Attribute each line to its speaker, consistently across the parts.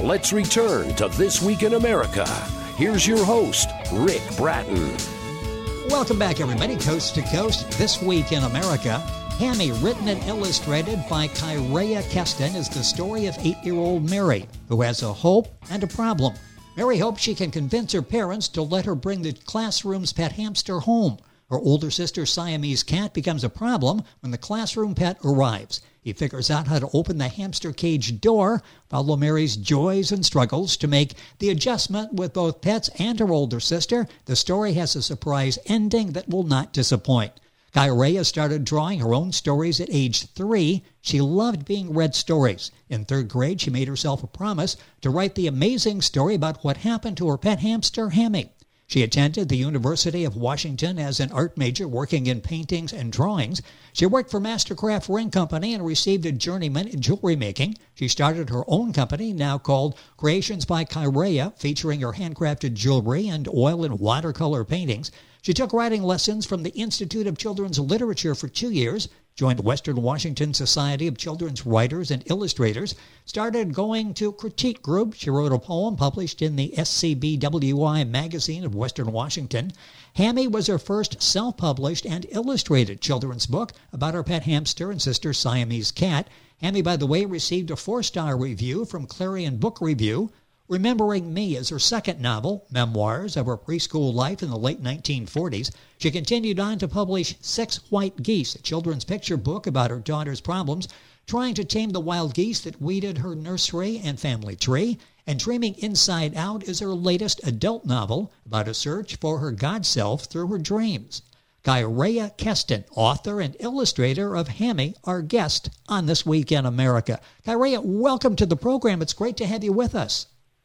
Speaker 1: Let's return to This Week in America. Here's your host, Rick Bratton.
Speaker 2: Welcome back, everybody, coast to coast. This Week in America. Hammy, written and illustrated by Kyrea Keston, is the story of 8-year-old Mary, who has a hope and a problem. Mary hopes she can convince her parents to let her bring the classroom's pet hamster home. Her older sister's Siamese cat becomes a problem when the classroom pet arrives. He figures out how to open the hamster cage door, follow Mary's joys and struggles to make the adjustment with both pets and her older sister. The story has a surprise ending that will not disappoint. Kyrea started drawing her own stories at age 3. She loved being read stories. In 3rd grade, she made herself a promise to write the amazing story about what happened to her pet hamster, Hammy. She attended the University of Washington as an art major, working in paintings and drawings. She worked for Mastercraft Ring Company and received a journeyman in jewelry making. She started her own company, now called Creations by Kyrea, featuring her handcrafted jewelry and oil and watercolor paintings. She took writing lessons from the Institute of Children's Literature for 2 years, joined the Western Washington Society of Children's Writers and Illustrators, started going to critique groups. She wrote a poem published in the SCBWI magazine of Western Washington. Hammy was her first self-published and illustrated children's book about her pet hamster and sister Siamese cat. Hammy, by the way, received a 4-star review from Clarion Book Review. Remembering Me is her second novel, memoirs of her preschool life in the late 1940s. She continued on to publish 6 White Geese, a children's picture book about her daughter's problems, trying to tame the wild geese that weeded her nursery and family tree. And Dreaming Inside Out is her latest adult novel about a search for her God self through her dreams. Kyrea Keston, author and illustrator of Hammy, our guest on This Week in America. Kyrea, welcome to the program. It's great to have you with us.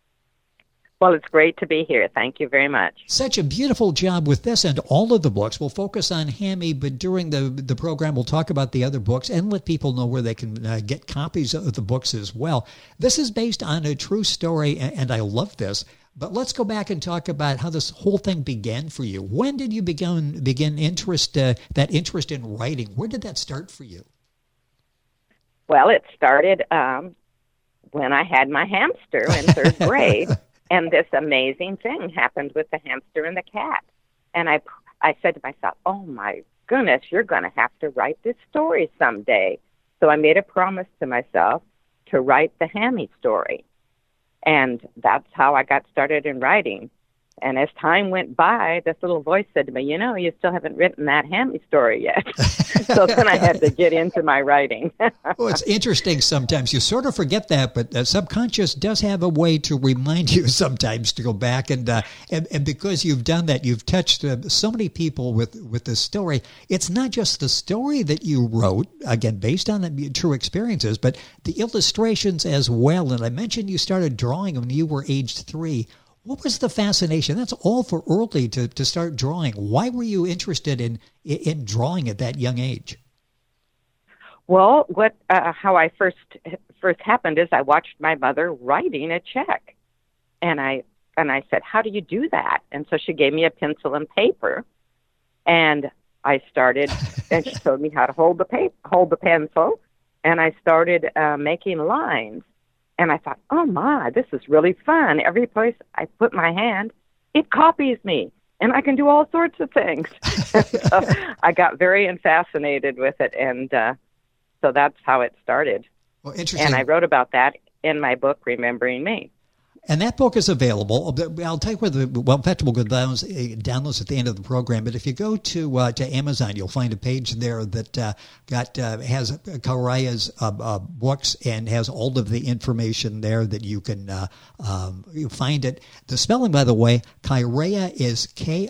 Speaker 3: Well, it's great to be here. Thank you very much.
Speaker 2: Such a beautiful job with this and all of the books. We'll focus on Hammy, but during the program, we'll talk about the other books and let people know where they can get copies of the books as well. This is based on a true story, and I love this. But let's go back and talk about how this whole thing began for you. When did you begin that interest in writing? Where did that start for you?
Speaker 3: Well, it started when I had my hamster in 3rd grade. And this amazing thing happened with the hamster and the cat. And I said to myself, oh, my goodness, you're going to have to write this story someday. So I made a promise to myself to write the Hammy story. And that's how I got started in writing. And as time went by, this little voice said to me, you know, you still haven't written that Hammy story yet. So then I had to get into my writing.
Speaker 2: Well, it's interesting sometimes. You sort of forget that, but the subconscious does have a way to remind you sometimes to go back. And because you've done that, you've touched so many people with this story. It's not just the story that you wrote, again, based on true experiences, but the illustrations as well. And I mentioned you started drawing when you were age 3. What was the fascination? That's all for early to start drawing. Why were you interested in drawing at that young age?
Speaker 3: Well, how I first happened is I watched my mother writing a check, and I said, "How do you do that?" And so she gave me a pencil and paper, and I started. And she showed me how to hold the pencil, and I started making lines. And I thought, oh, my, this is really fun. Every place I put my hand, it copies me, and I can do all sorts of things. So I got very fascinated with it, and so that's how it started.
Speaker 2: Well, interesting.
Speaker 3: And I wrote about that in my book, Remembering Me.
Speaker 2: And that book is available. I'll tell you where in fact, we'll go downloads at the end of the program. But if you go to Amazon, you'll find a page there that has Kyerea's books and has all of the information there that you can you find it. The spelling, by the way, Kyrea is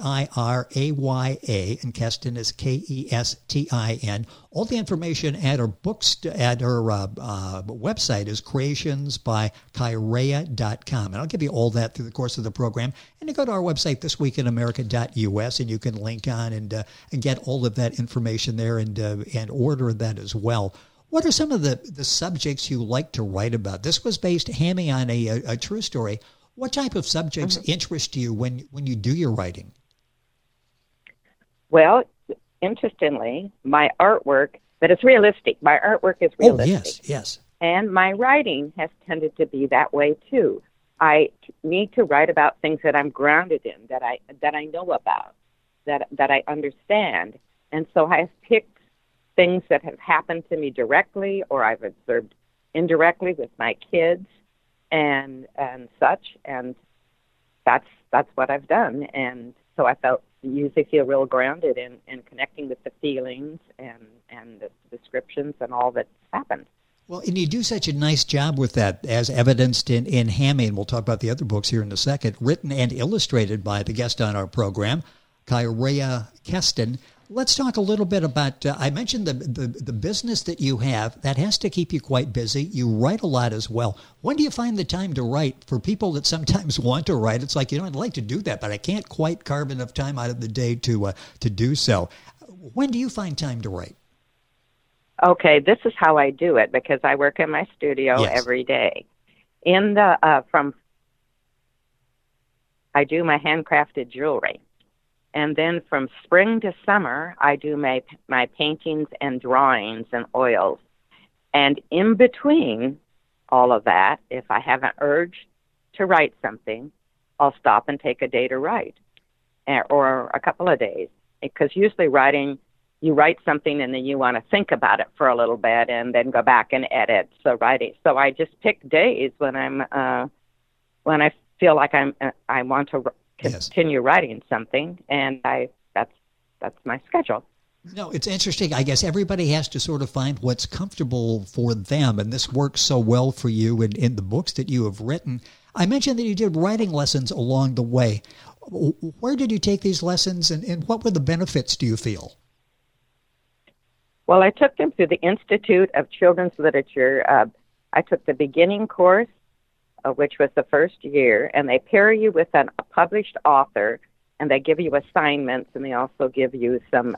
Speaker 2: Kiraya, and Keston is Kestin. All the information at her website is creationsbykyrea.com. And I'll give you all that through the course of the program. And you go to our website, thisweekinamerica.us, and you can link on and get all of that information there and order that as well. What are some of the subjects you like to write about? This was based, Hammy, on a true story. What type of subjects interest you when you do your writing?
Speaker 3: Well, interestingly, my artwork, but it's realistic. My artwork is realistic.
Speaker 2: Oh, yes.
Speaker 3: And my writing has tended to be that way too. I need to write about things that I'm grounded in, that I know about, that I understand. And so I've picked things that have happened to me directly, or I've observed indirectly with my kids and such, and that's what I've done. And so I usually feel real grounded in connecting with the feelings and the descriptions and all that's happened.
Speaker 2: Well, and you do such a nice job with that, as evidenced in Hammy, and we'll talk about the other books here in a second, written and illustrated by the guest on our program, Kyrea Keston. Let's talk a little bit about, I mentioned the business that you have. That has to keep you quite busy. You write a lot as well. When do you find the time to write? For people that sometimes want to write, it's like, I'd like to do that, but I can't quite carve enough time out of the day to do so. When do you find time to write?
Speaker 3: Okay, this is how I do it, because I work in my studio every day. I do my handcrafted jewelry. And then from spring to summer, I do my paintings and drawings and oils. And in between all of that, if I have an urge to write something, I'll stop and take a day to write, or a couple of days. Because usually you write something and then you want to think about it for a little bit and then go back and edit. So I just pick days when when I feel like I want to continue writing something, and that's my schedule.
Speaker 2: No, it's interesting. I guess everybody has to sort of find what's comfortable for them, and this works so well for you in the books that you have written. I mentioned that you did writing lessons along the way. Where did you take these lessons, and what were the benefits, do you feel?
Speaker 3: Well, I took them through the Institute of Children's Literature. I took the beginning course, which was the first year, and they pair you with a published author, and they give you assignments, and they also give you some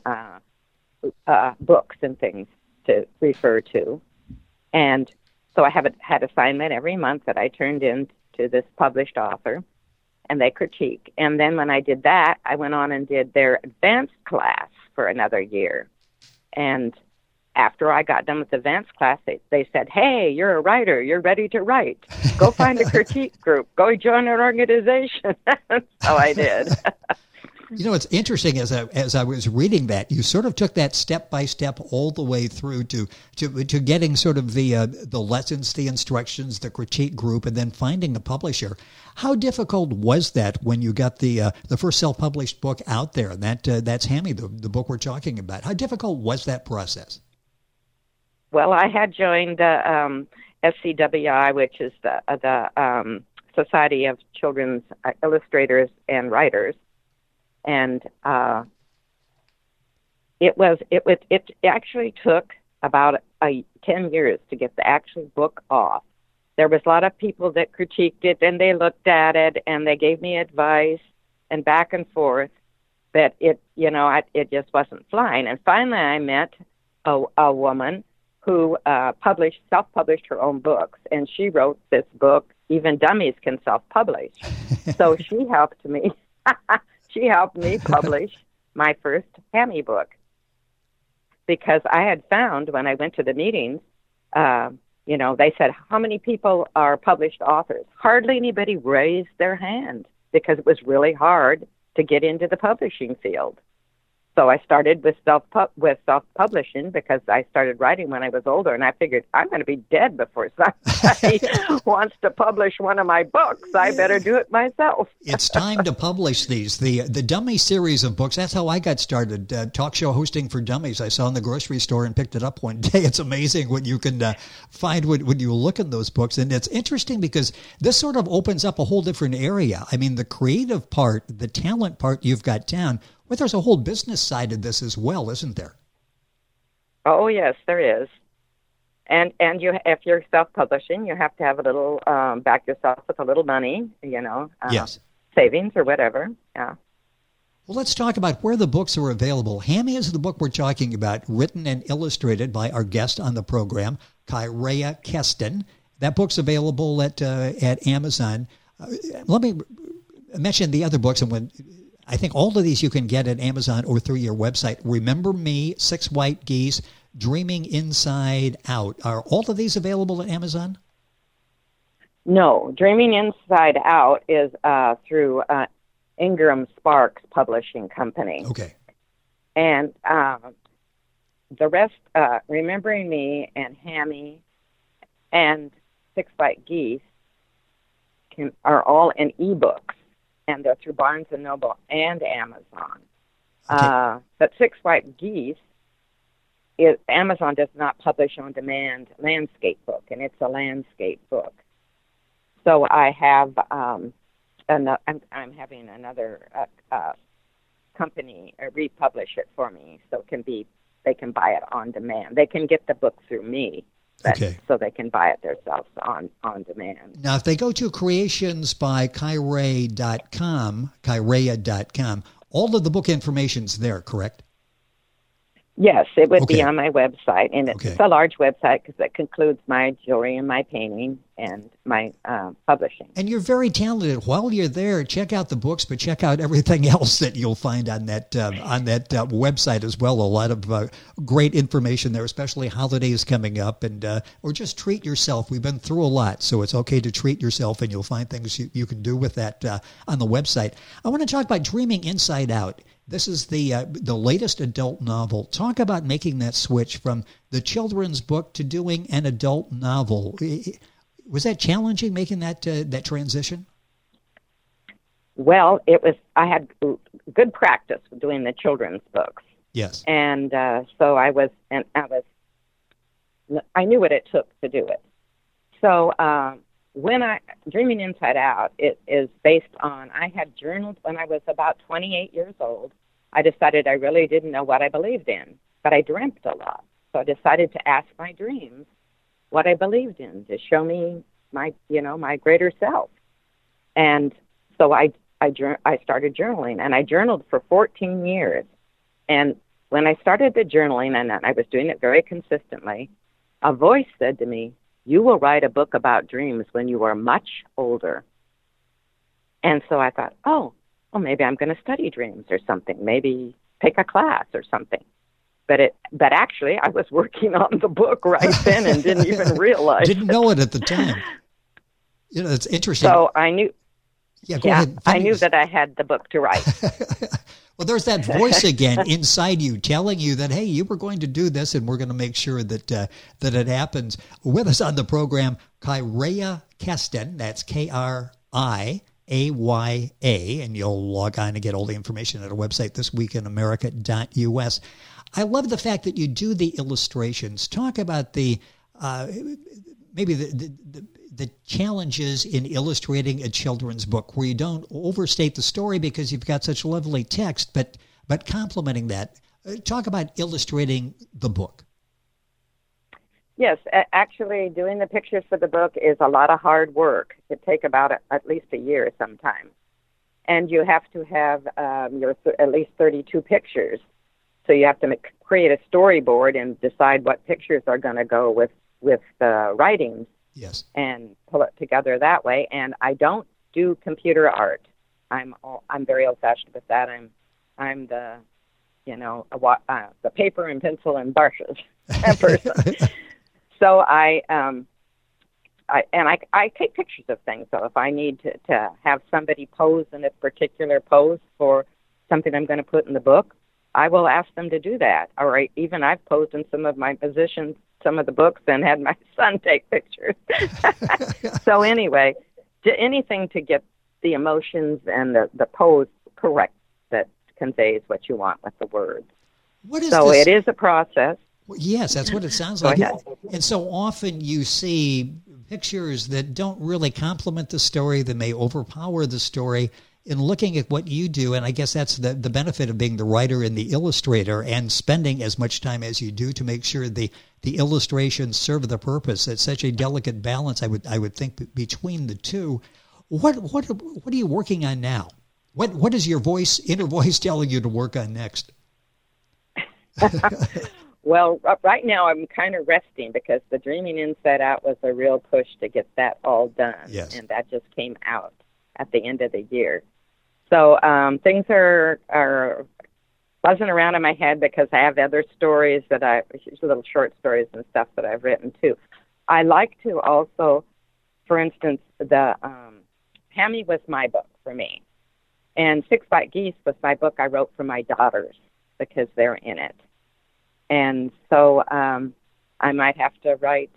Speaker 3: books and things to refer to. And so I had assignment every month that I turned in to this published author, and they critique. And then when I did that, I went on and did their advanced class for another year. And after I got done with the advanced class, they said, "Hey, you're a writer. You're ready to write. Go find a critique group. Go join an organization." So I did.
Speaker 2: It's interesting, as I was reading that, you sort of took that step by step all the way through to getting sort of the lessons, the instructions, the critique group, and then finding a publisher. How difficult was that when you got the first self-published book out there? And that's Hammy, the book we're talking about. How difficult was that process?
Speaker 3: Well, I had joined SCWI, which is the Society of Children's Illustrators and Writers. And it actually took about 10 years to get the actual book off. There was a lot of people that critiqued it, and they looked at it, and they gave me advice, and back and forth. But it just wasn't flying. And finally, I met a woman who self-published her own books, and she wrote this book, Even Dummies Can Self-Publish. So she helped me. She helped me publish my first Hammy book, because I had found when I went to the meetings, they said, "How many people are published authors?" Hardly anybody raised their hand, because it was really hard to get into the publishing field. So I started with self-publishing, because I started writing when I was older, and I figured I'm going to be dead before somebody wants to publish one of my books. I better do it myself.
Speaker 2: It's time to publish these. The Dummy series of books, that's how I got started, talk show hosting for dummies. I saw in the grocery store and picked it up one day. It's amazing what you can find when you look in those books. And it's interesting because this sort of opens up a whole different area. I mean, the creative part, the talent part you've got down. But there's a whole business side of this as well, isn't there?
Speaker 3: Oh, yes, there is. And if you're self-publishing, you have to have a little, back yourself with a little money,
Speaker 2: yes,
Speaker 3: savings or whatever. Yeah.
Speaker 2: Well, let's talk about where the books are available. Hammy is the book we're talking about, written and illustrated by our guest on the program, Kyrea Keston. That book's available at Amazon. Let me mention the other books, and I think all of these you can get at Amazon or through your website. Remember Me, Six White Geese. Dreaming Inside Out. Are all of these available at Amazon?
Speaker 3: No, Dreaming Inside Out is through Ingram Sparks Publishing Company.
Speaker 2: Okay.
Speaker 3: And the rest, Remembering Me and Hammy and Six White Geese are all in ebooks, and they're through Barnes & Noble and Amazon.
Speaker 2: Okay.
Speaker 3: But Six White Geese, Amazon does not publish on demand landscape book, and it's a landscape book. So I have, I'm having another company republish it for me, so they can buy it on demand. They can get the book through me, so they can buy it themselves on demand.
Speaker 2: Now, if they go to creationsbyKairea.com, all of the book information's there, correct?
Speaker 3: Yes, it would be on my website, and it's
Speaker 2: Okay.
Speaker 3: a large website because it includes my jewelry and my painting and my publishing.
Speaker 2: And you're very talented. While you're there, check out the books, but check out everything else that you'll find on that website as well. A lot of great information there, especially holidays coming up, and or just treat yourself. We've been through a lot, so it's okay to treat yourself, and you'll find things you can do with that on the website. I want to talk about Dreaming Inside Out. This is the latest adult novel. Talk about making that switch from the children's book to doing an adult novel. Was that challenging, making that transition?
Speaker 3: Well, it was. I had good practice doing the children's books.
Speaker 2: Yes.
Speaker 3: And so I knew what it took to do it. So Dreaming Inside Out, it is based on, I had journaled when I was about 28 years old. I decided I really didn't know what I believed in, but I dreamt a lot. So I decided to ask my dreams what I believed in, to show me my greater self. And so I started journaling, and I journaled for 14 years. And when I started the journaling, and I was doing it very consistently, a voice said to me, "You will write a book about dreams when you are much older." And so I thought, well, maybe I'm going to study dreams or something, maybe take a class or something. But actually, I was working on the book right then and didn't even realize.
Speaker 2: Didn't know it at the time. It's interesting.
Speaker 3: So I knew.
Speaker 2: Yeah, go ahead.
Speaker 3: I knew that I had the book to write.
Speaker 2: Well, there's that voice again inside you telling you that, hey, you were going to do this, and we're going to make sure that it happens. With us on the program, Kairea Keston. That's KRIAYA, and you'll log on and get all the information at our website, thisweekinamerica.us. I love the fact that you do the illustrations. Talk about the maybe the challenges in illustrating a children's book, where you don't overstate the story because you've got such lovely text, but complementing that. Talk about illustrating the book.
Speaker 3: Yes, actually doing the pictures for the book is a lot of hard work. It takes about at least a year sometimes. And you have to have at least 32 pictures. So you have to create a storyboard and decide what pictures are going to go with the writings.
Speaker 2: Yes.
Speaker 3: And pull it together that way. And I don't do computer art. I'm very old-fashioned with that. I'm the the paper and pencil and brushes person. So I take pictures of things. So if I need to have somebody pose in a particular pose for something I'm going to put in the book, I will ask them to do that. Or even I've posed in some of my positions, some of the books, and had my son take pictures. So anyway, anything to get the emotions and the pose correct that conveys what you want with the words. It is a process.
Speaker 2: Well, yes, that's what it sounds
Speaker 3: Go
Speaker 2: like.
Speaker 3: ahead.
Speaker 2: And so often you see pictures that don't really complement the story, that may overpower the story. In looking at what you do, and I guess that's the benefit of being the writer and the illustrator and spending as much time as you do to make sure the illustrations serve the purpose. It's such a delicate balance, I would think, between the two. What are you working on now? What is your inner voice telling you to work on next?
Speaker 3: Well, right now I'm kind of resting because the Dreaming Inside Out was a real push to get that all done.
Speaker 2: Yes.
Speaker 3: And that just came out at the end of the year. So things are buzzing around in my head because I have other stories little short stories and stuff that I've written too. I like to also, for instance, the Hammy was my book for me, and Six White Geese was my book I wrote for my daughters because they're in it, and so I might have to write.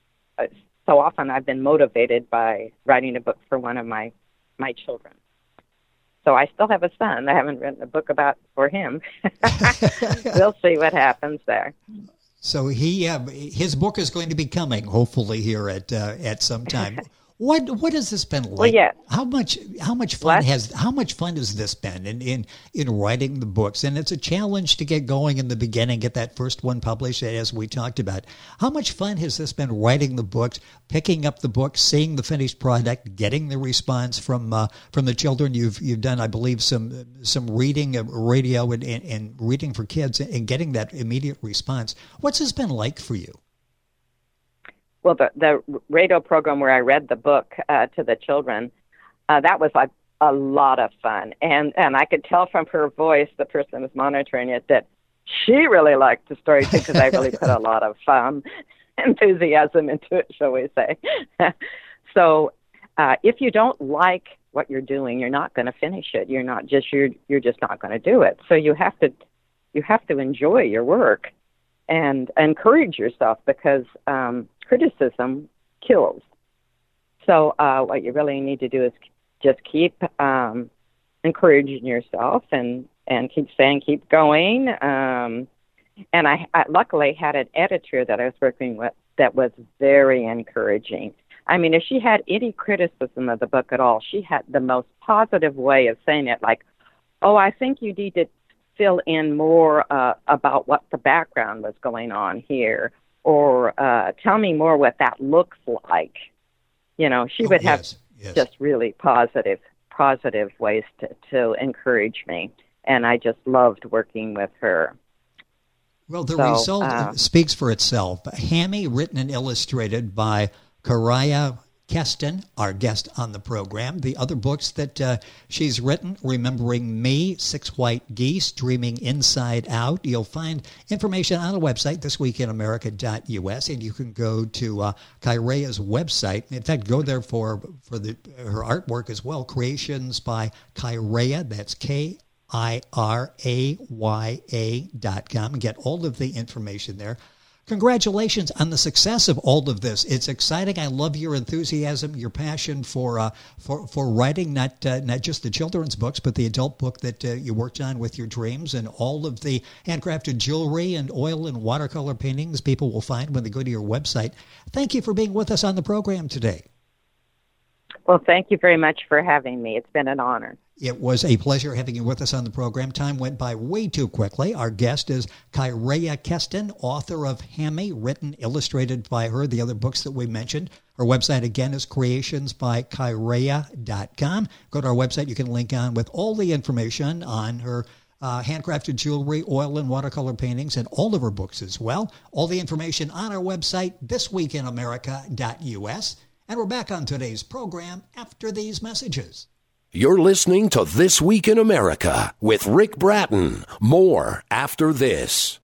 Speaker 3: So often I've been motivated by writing a book for one of my children. So I still have a son. I haven't written a book for him. We'll see what happens there.
Speaker 2: So his book is going to be coming, hopefully, here at some time. What has this been like?
Speaker 3: Well, yeah.
Speaker 2: How much fun has this been in writing the books? And it's a challenge to get going in the beginning, get that first one published, as we talked about. How much fun has this been writing the books, picking up the books, seeing the finished product, getting the response from the children? You've done, I believe, some reading, radio, and reading for kids, and getting that immediate response. What's this been like for you?
Speaker 3: Well, the radio program where I read the book to the children, that was like a lot of fun. And I could tell from her voice, the person who was monitoring it, that she really liked the story too, because I really put a lot of enthusiasm into it, shall we say. So if you don't like what you're doing, you're not going to finish it. You're just not going to do it. So you have to enjoy your work and encourage yourself, because criticism kills. So what you really need to do is just keep encouraging yourself and keep saying, keep going. And I luckily had an editor that I was working with that was very encouraging. I mean, if she had any criticism of the book at all, she had the most positive way of saying it, like, oh, I think you need to fill in more about what the background was going on here, or tell me more what that looks like. You know, she would have just really positive ways to encourage me, and I just loved working with her.
Speaker 2: Well, the result speaks for itself. Hammy, written and illustrated by Kareya Keston, our guest on the program. The other books that she's written, Remembering Me, Six White Geese, Dreaming Inside Out. You'll find information on the website, thisweekinamerica.us, and you can go to Kareya's website. In fact, go there for her artwork as well, Creations by Kareya. That's KIRAYA.com. Get all of the information there. Congratulations on the success of all of this. It's exciting. I love your enthusiasm, your passion for writing, not just the children's books, but the adult book that you worked on with your dreams, and all of the handcrafted jewelry and oil and watercolor paintings people will find when they go to your website. Thank you for being with us on the program today.
Speaker 3: Well, thank you very much for having me. It's been an honor.
Speaker 2: It was a pleasure having you with us on the program. Time went by way too quickly. Our guest is Kareya Keston, author of Hammy, written, illustrated by her, the other books that we mentioned. Her website, again, is creationsbykareya.com. Go to our website. You can link on with all the information on her handcrafted jewelry, oil and watercolor paintings, and all of her books as well. All the information on our website, thisweekinamerica.us. And we're back on today's program after these messages.
Speaker 1: You're listening to This Week in America with Rick Bratton. More after this.